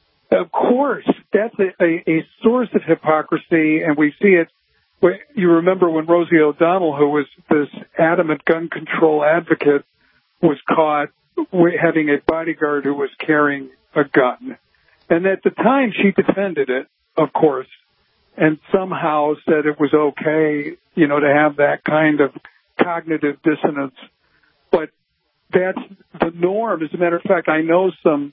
of course, that's a, a, a source of hypocrisy, and we see it. You remember when Rosie O'Donnell, who was this adamant gun control advocate, was caught having a bodyguard who was carrying a gun. And at the time, she defended it, of course, and somehow said it was okay, you know, to have that kind of cognitive dissonance. But that's the norm. As a matter of fact, I know some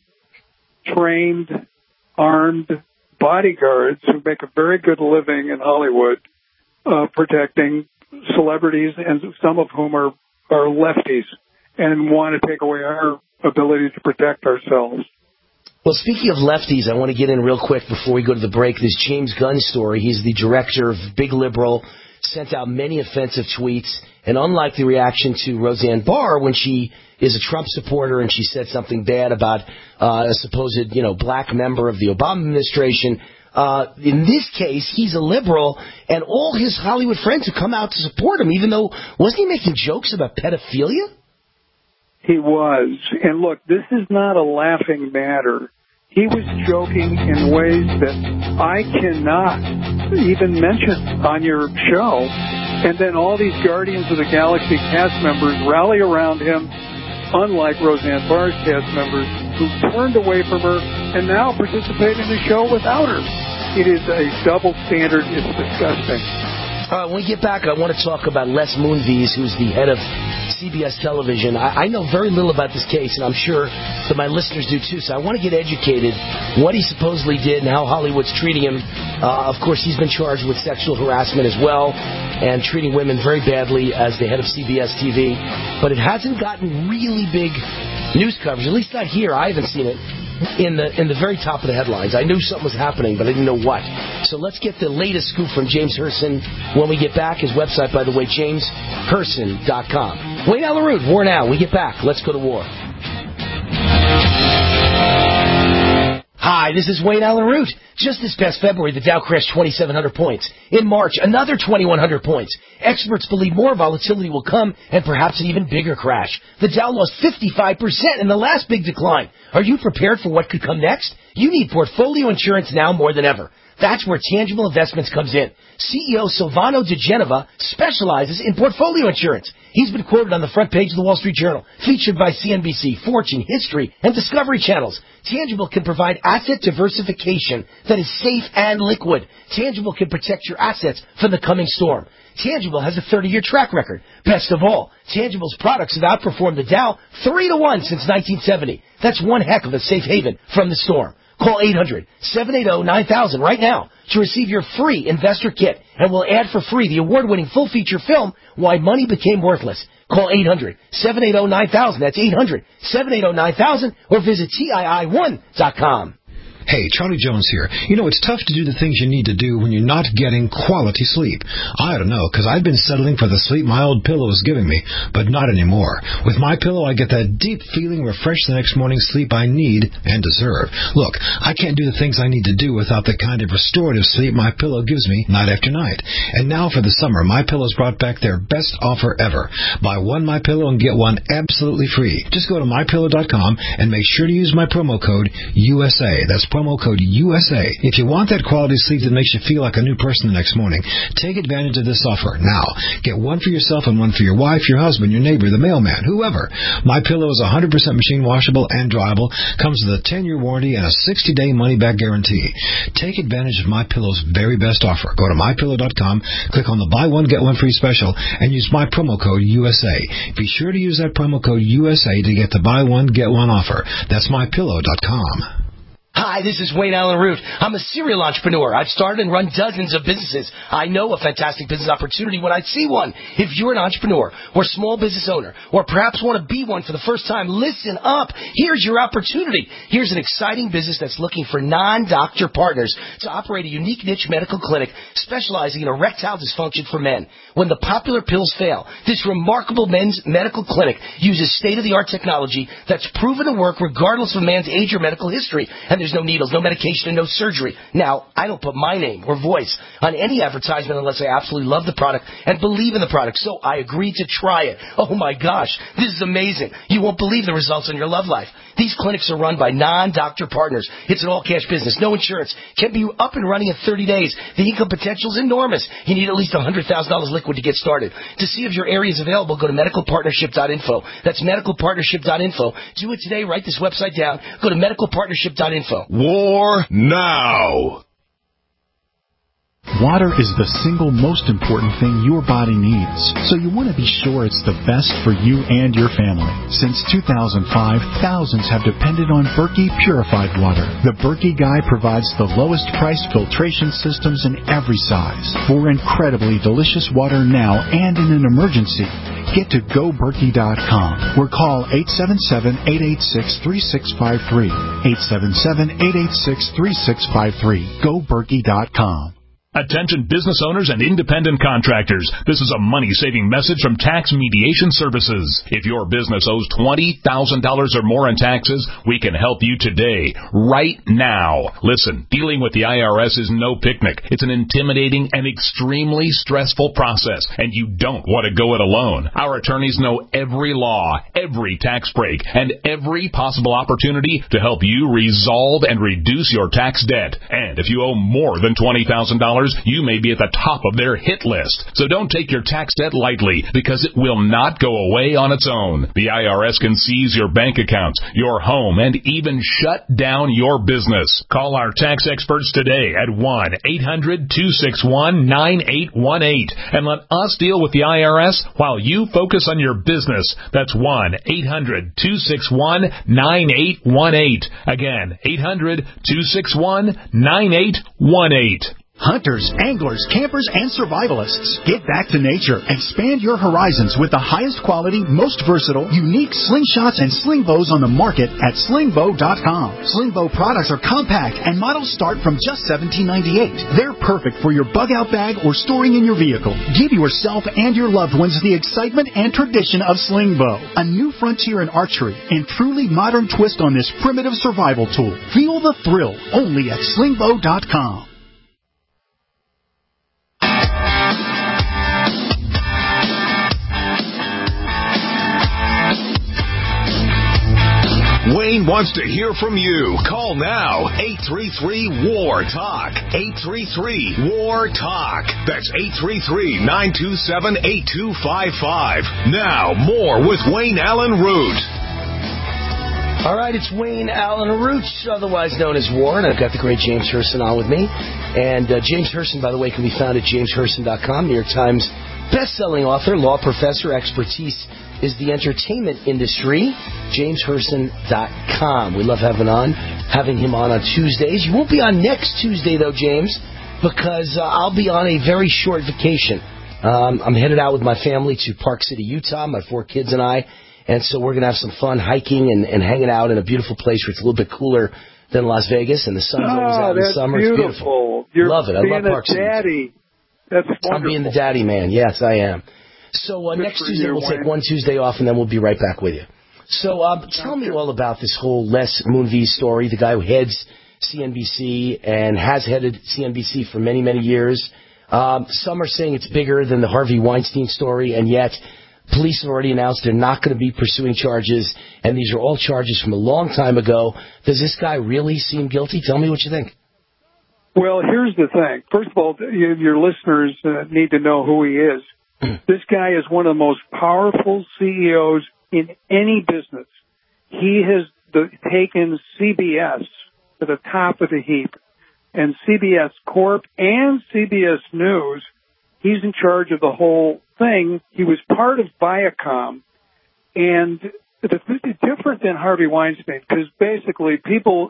trained, armed bodyguards who make a very good living in Hollywood uh, protecting celebrities, and some of whom are, are lefties and want to take away our ability to protect ourselves. Well, speaking of lefties, I want to get in real quick before we go to the break. This James Gunn story. He's the director of Big Liberal, sent out many offensive tweets, and unlike the reaction to Roseanne Barr when she is a Trump supporter and she said something bad about uh, a supposed, you know, black member of the Obama administration, uh, in this case, he's a liberal, and all his Hollywood friends have come out to support him, even though, wasn't he making jokes about pedophilia? He was. And look, this is not a laughing matter. He was joking in ways that I cannot even mention on your show. And then all these Guardians of the Galaxy cast members rally around him, unlike Roseanne Barr's cast members, who turned away from her and now participate in the show without her. It is a double standard. It's disgusting. Uh, when we get back, I want to talk about Les Moonves, who's the head of C B S Television. I, I know very little about this case, and I'm sure that my listeners do too, so I want to get educated what he supposedly did and how Hollywood's treating him. Uh, of course, he's been charged with sexual harassment as well and treating women very badly as the head of C B S T V. But it hasn't gotten really big news coverage, at least not here. I haven't seen it in the in the very top of the headlines. I knew something was happening, but I didn't know what. So let's get the latest scoop from James Herson when we get back. His website, by the way, james herson dot com. Wayne Allyn Root, War Now. We get back. Let's go to war. Hi, this is Wayne Allyn Root. Just this past February, the Dow crashed twenty-seven hundred points. In March, another twenty-one hundred points. Experts believe more volatility will come and perhaps an even bigger crash. The Dow lost fifty-five percent in the last big decline. Are you prepared for what could come next? You need portfolio insurance now more than ever. That's where Tangible Investments comes in. C E O Silvano De Genova specializes in portfolio insurance. He's been quoted on the front page of the Wall Street Journal, featured by C N B C, Fortune, History, and Discovery Channels. Tangible can provide asset diversification that is safe and liquid. Tangible can protect your assets from the coming storm. Tangible has a thirty-year track record. Best of all, Tangible's products have outperformed the Dow three to one since nineteen seventy. That's one heck of a safe haven from the storm. Call eight hundred, seven eight zero, nine thousand right now to receive your free investor kit, and we'll add for free the award-winning full-feature film, Why Money Became Worthless. Call eight hundred, seven eight zero, nine thousand. That's eight hundred, seven eight zero, nine thousand, or visit T I I one dot com. Hey, Charlie Jones here. You know, it's tough to do the things you need to do when you're not getting quality sleep. I don't know, because I've been settling for the sleep my old pillow is giving me, but not anymore. With my pillow, I get that deep feeling refreshed the next morning sleep I need and deserve. Look, I can't do the things I need to do without the kind of restorative sleep my pillow gives me night after night. And now for the summer, my pillow's brought back their best offer ever. Buy one my pillow and get one absolutely free. Just go to my pillow dot com and make sure to use my promo code U S A. That's promo code U S A. If you want that quality sleep that makes you feel like a new person the next morning, take advantage of this offer now. Get one for yourself and one for your wife, your husband, your neighbor, the mailman, whoever. My Pillow is one hundred percent machine washable and dryable, comes with a ten-year warranty and a sixty-day money-back guarantee. Take advantage of My Pillow's very best offer. Go to my pillow dot com, click on the buy one get one free special, and use my promo code U S A. Be sure to use that promo code U S A to get the buy one get one offer. That's my pillow dot com. Hi, this is Wayne Allyn Root. I'm a serial entrepreneur. I've started and run dozens of businesses. I know a fantastic business opportunity when I see one. If you're an entrepreneur or small business owner or perhaps want to be one for the first time, listen up. Here's your opportunity. Here's an exciting business that's looking for non-doctor partners to operate a unique niche medical clinic specializing in erectile dysfunction for men. When the popular pills fail, this remarkable men's medical clinic uses state-of-the-art technology that's proven to work regardless of a man's age or medical history. And there's no needles, no medication, and no surgery. Now, I don't put my name or voice on any advertisement unless I absolutely love the product and believe in the product. So I agreed to try it. Oh my gosh, this is amazing. You won't believe the results in your love life. These clinics are run by non-doctor partners. It's an all-cash business, no insurance. Can be up and running in thirty days. The income potential is enormous. You need at least one hundred thousand dollars liquid to get started. To see if your area is available, go to medical partnership dot info. That's medical partnership dot info. Do it today. Write this website down. Go to medical partnership dot info. War now. Water is the single most important thing your body needs, so you want to be sure it's the best for you and your family. Since two thousand five, thousands have depended on Berkey purified water. The Berkey Guy provides the lowest price filtration systems in every size for incredibly delicious water now and in an emergency. get to go berkey dot com or call eight seven seven, eight eight six, three six five three. eight seven seven, eight eight six, three six five three. go berkey dot com. Attention business owners and independent contractors. This is a money-saving message from Tax Mediation Services. If your business owes twenty thousand dollars or more in taxes, we can help you today, right now. Listen, dealing with the I R S is no picnic. It's an intimidating and extremely stressful process, and you don't want to go it alone. Our attorneys know every law, every tax break, and every possible opportunity to help you resolve and reduce your tax debt. And if you owe more than twenty thousand dollars, you may be at the top of their hit list. So don't take your tax debt lightly, because it will not go away on its own. The I R S can seize your bank accounts, your home, and even shut down your business. Call our tax experts today at one eight hundred, two six one, nine eight one eight and let us deal with the I R S while you focus on your business. That's one eight hundred, two six one, nine eight one eight. Again, eight hundred, two six one, nine eight one eight. Hunters, anglers, campers, and survivalists, get back to nature. Expand your horizons with the highest quality, most versatile, unique slingshots and sling bows on the market at sling bow dot com. Sling bow products are compact and models start from just seventeen ninety-eight. They're perfect for your bug out bag or storing in your vehicle. Give yourself and your loved ones the excitement and tradition of sling bow, a new frontier in archery and truly modern twist on this primitive survival tool. Feel the thrill only at sling bow dot com. Wayne wants to hear from you. Call now. eight three three, W A R, TALK. eight three three, W A R, TALK. That's eight three three, nine two seven, eight two five five. Now, more with Wayne Allen Root. All right, it's Wayne Allen Root, otherwise known as War, and I've got the great James Herson on with me. And uh, James Herson, by the way, can be found at james herson dot com, New York Times best-selling author, law professor, expertise is the entertainment industry, james herson dot com. We love having on, having him on on Tuesdays. You won't be on next Tuesday, though, James, because uh, I'll be on a very short vacation. Um, I'm headed out with my family to Park City, Utah, my four kids and I, and so we're going to have some fun hiking and, and hanging out in a beautiful place where it's a little bit cooler than Las Vegas, and the sun's oh, always out in the summer. Beautiful. It's beautiful. You're love it. I love Park City. Daddy. That's wonderful. I'm being the daddy man. Yes, I am. So uh, next Tuesday, we'll take one Tuesday off, and then we'll be right back with you. So uh, tell me all about this whole Les Moonves story, the guy who heads C N B C and has headed C N B C for many, many years. Um, some are saying it's bigger than the Harvey Weinstein story, and yet police have already announced they're not going to be pursuing charges, and these are all charges from a long time ago. Does this guy really seem guilty? Tell me what you think. Well, here's the thing. First of all, your listeners uh, need to know who he is. This guy is one of the most powerful C E Os in any business. He has the, taken C B S to the top of the heap. And C B S Corp and C B S News, he's in charge of the whole thing. He was part of Viacom. And it's different than Harvey Weinstein, because basically people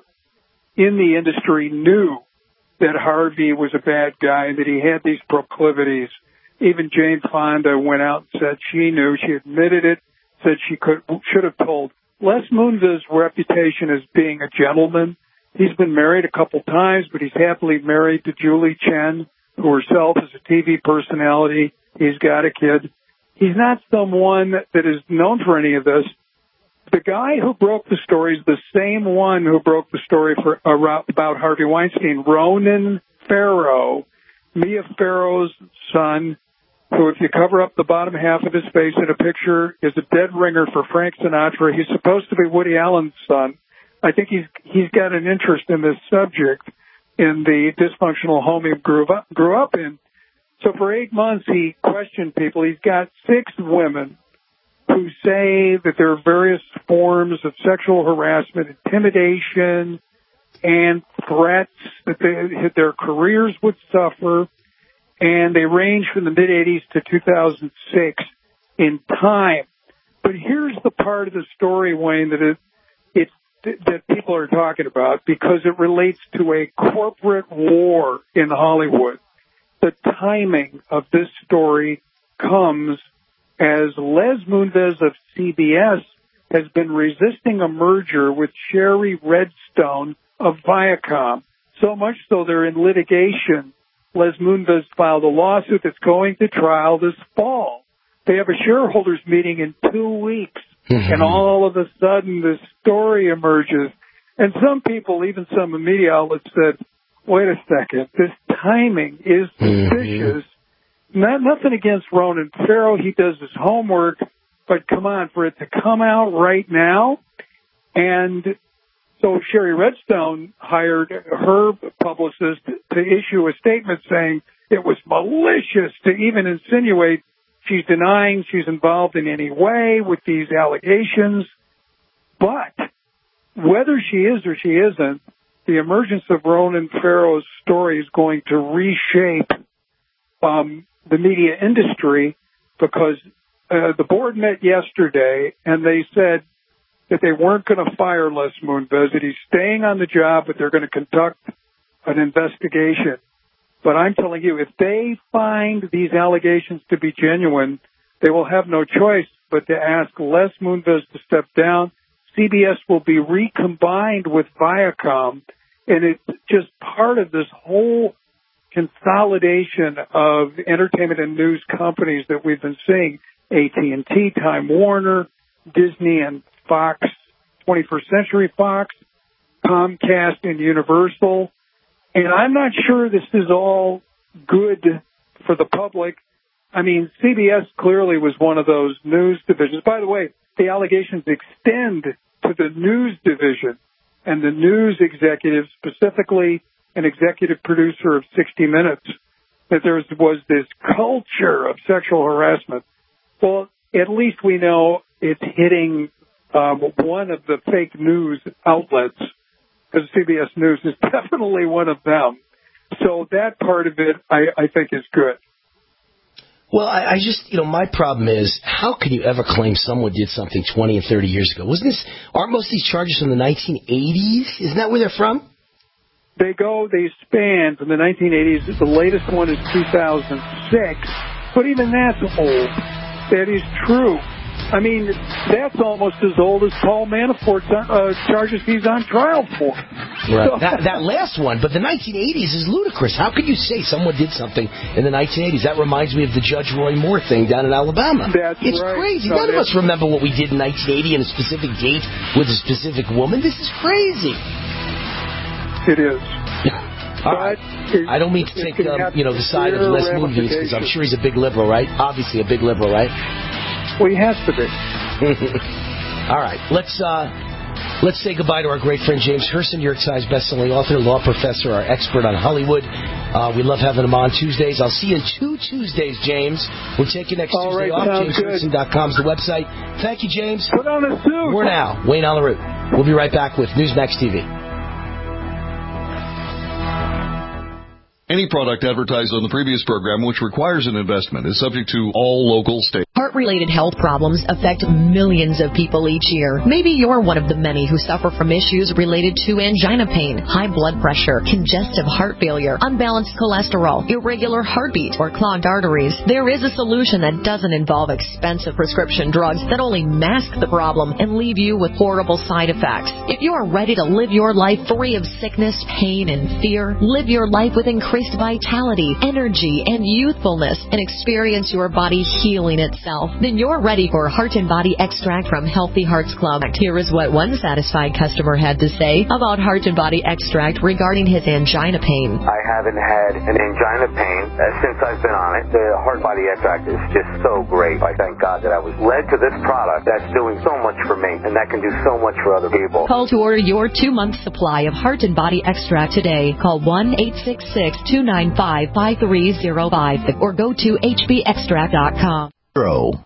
in the industry knew that Harvey was a bad guy, that he had these proclivities. Even Jane Fonda went out and said she knew. She admitted it, said she could should have told. Les Moonves' reputation as being a gentleman. He's been married a couple times, but he's happily married to Julie Chen, who herself is a T V personality. He's got a kid. He's not someone that is known for any of this. The guy who broke the story is the same one who broke the story for about Harvey Weinstein, Ronan Farrow, Mia Farrow's son, who, if you cover up the bottom half of his face in a picture, is a dead ringer for Frank Sinatra. He's supposed to be Woody Allen's son. I think he's he's got an interest in this subject in the dysfunctional home he grew up, grew up in. So for eight months, he questioned people. He's got six women who say that there are various forms of sexual harassment, intimidation, and threats that they, their careers would suffer, and they range from the mid-eighties to two thousand six in time. But here's the part of the story, Wayne, that it, it's that people are talking about, because it relates to a corporate war in Hollywood. The timing of this story comes as Les Moonves of C B S has been resisting a merger with Sherry Redstone of Viacom. So much so they're in litigation. Les Moonves filed a lawsuit that's going to trial this fall. They have a shareholders meeting in two weeks, and all of a sudden this story emerges. And some people, even some media outlets, said, wait a second, this timing is suspicious. Not, nothing against Ronan Farrow. He does his homework, but come on, for it to come out right now. And so Sherry Redstone hired her publicist to issue a statement saying it was malicious to even insinuate she's denying she's involved in any way with these allegations. But whether she is or she isn't, the emergence of Ronan Farrow's story is going to reshape um, the media industry, because uh, the board met yesterday and they said that they weren't going to fire Les Moonves, that he's staying on the job, but they're going to conduct an investigation. But I'm telling you, if they find these allegations to be genuine, they will have no choice but to ask Les Moonves to step down. C B S will be recombined with Viacom, and it's just part of this whole consolidation of entertainment and news companies that we've been seeing. A T and T, Time Warner, Disney and Fox, twenty-first Century Fox, Comcast and Universal. And I'm not sure this is all good for the public. I mean, C B S clearly was one of those news divisions. By the way, the allegations extend to the news division and the news executive, specifically an executive producer of sixty minutes, that there was this culture of sexual harassment. Well, at least we know it's hitting um, one of the fake news outlets, because C B S News is definitely one of them. So that part of it, I, I think, is good. Well, I, I just, you know, my problem is, how can you ever claim someone did something twenty and thirty years ago? Wasn't this, aren't most of these charges from the nineteen eighties? Isn't that where they're from? They go, they span from the nineteen eighties. The latest one is two thousand six, but even that's old. That is true. I mean, that's almost as old as Paul Manafort's uh, charges he's on trial for. Right. So, that, that last one, but the nineteen eighties is ludicrous. How could you say someone did something in the nineteen eighties? That reminds me of the Judge Roy Moore thing down in Alabama. That's it's right. crazy. No, None of us remember what we did in nineteen eighty in a specific date with a specific woman. This is crazy. It is. All right. I don't mean to take um, you know the side of Les Moonves, because I'm sure he's a big liberal, right? Obviously a big liberal, right? Well, he has to be. All right. Let's uh, let's say goodbye to our great friend James Herson, New York Times bestselling author, law professor, our expert on Hollywood. Uh, we love having him on Tuesdays. I'll see you in two Tuesdays, James. We'll take you next All Tuesday right, off. James Herson dot com is the website. Thank you, James. Put on a suit. We're now Wayne on the route. We'll be right back with Newsmax T V. Any product advertised on the previous program which requires an investment is subject to all local, state. Heart-related health problems affect millions of people each year. Maybe you're one of the many who suffer from issues related to angina pain, high blood pressure, congestive heart failure, unbalanced cholesterol, irregular heartbeat, or clogged arteries. There is a solution that doesn't involve expensive prescription drugs that only mask the problem and leave you with horrible side effects. If you are ready to live your life free of sickness, pain, and fear, live your life with increased vitality, energy, and youthfulness, and experience your body healing itself, then you're ready for Heart and Body Extract from Healthy Hearts Club. Here is what one satisfied customer had to say about Heart and Body Extract regarding his angina pain. I haven't had an angina pain uh, since I've been on it. The Heart Body Extract is just so great. I thank God that I was led to this product that's doing so much for me, and that can do so much for other people. Call to order your two-month supply of Heart and Body Extract today. Call one eight six six, two nine five, five three zero five or go to H B extract dot com.